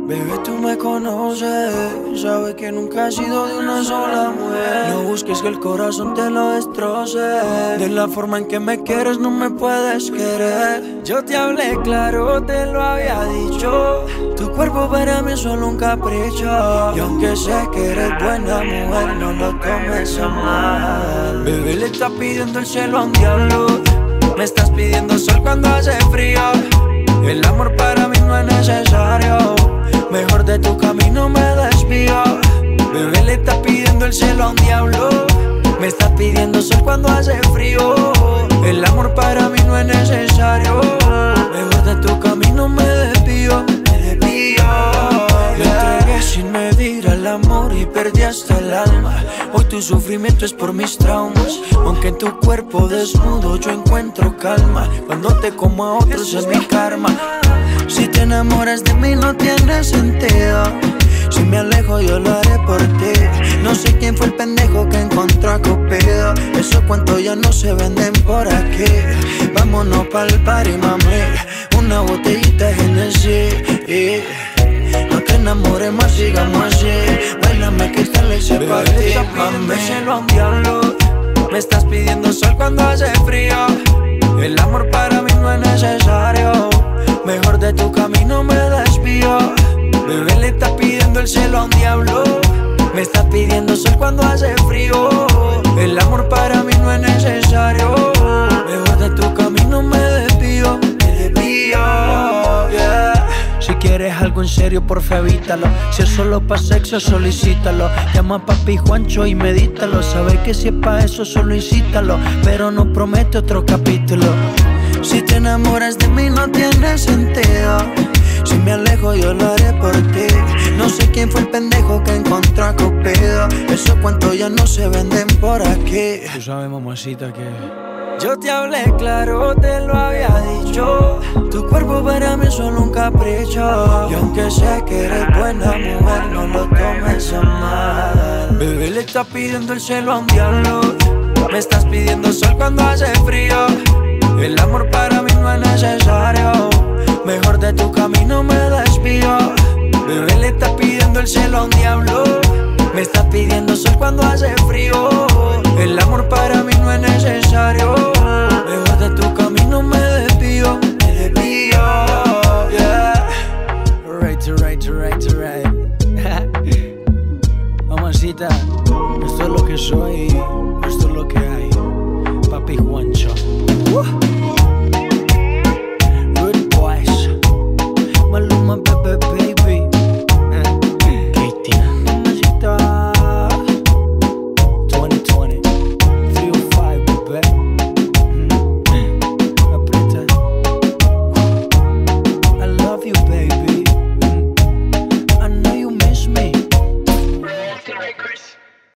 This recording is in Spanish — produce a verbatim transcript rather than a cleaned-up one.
Bebé, tú me conoces, sabes que nunca he sido de una sola mujer. No busques que el corazón te lo destroce. De la forma en que me quieres no me puedes querer. Yo te hablé claro, te lo había dicho. Tu cuerpo para mí es solo un capricho. Y aunque sé que eres buena mujer, no lo tomes a mal. Bebé, le estás pidiendo el cielo a un diablo. Me estás pidiendo sol cuando hace frío. El amor para mí no es necesario. Mejor de tu camino me desvío. Bebé, le estás pidiendo el cielo a un diablo. Me estás pidiendo sol cuando hace frío. El amor para mí no es necesario. Mejor de tu camino me desvío. Me desvío. Me entregué sin medir al amor y perdí hasta el alma. Hoy tu sufrimiento es por mis traumas. Aunque en tu cuerpo desnudo yo encuentro calma. Cuando te como a otros es mi karma. Si te enamoras de mí no tiene sentido. Si me alejo yo lo haré por ti. No sé quién fue el pendejo que encontró a Cupido. Esos cuentos ya no se venden por aquí. Vámonos pa'l party, mami. Una botellita de Genesis. No te enamores más, sigamos así. Báilame que esta ley se para ti, mami. Cielo a un diablo. Me estás pidiendo sol cuando hace frío. El amor para mí no es necesario. Mejor de tu camino me desvío. Bebé, le estás pidiendo el cielo a un diablo. Me estás pidiendo sol cuando hace frío. El amor para mí no es necesario. Mejor de tu camino me desvío. Me desvío, yeah. Si quieres algo en serio, porfa evítalo. Si es solo pa' sexo, solicítalo. Llama a papi Juancho y medítalo. Sabes que si es pa' eso, solo incítalo. Pero no promete otro capítulo. Si te enamoras de mí no tiene sentido. Si me alejo yo lo haré por ti. No sé quién fue el pendejo que encontró a Cupido. Esos cuentos ya no se venden por aquí. Tú sabes, mamacita, que yo te hablé claro, te lo había dicho. Tu cuerpo para mí es solo un capricho. Y aunque sé que eres buena mujer, no lo tomes a mal. Bebé, le estás pidiendo el cielo a un diablo. Me estás pidiendo sol cuando hace frío.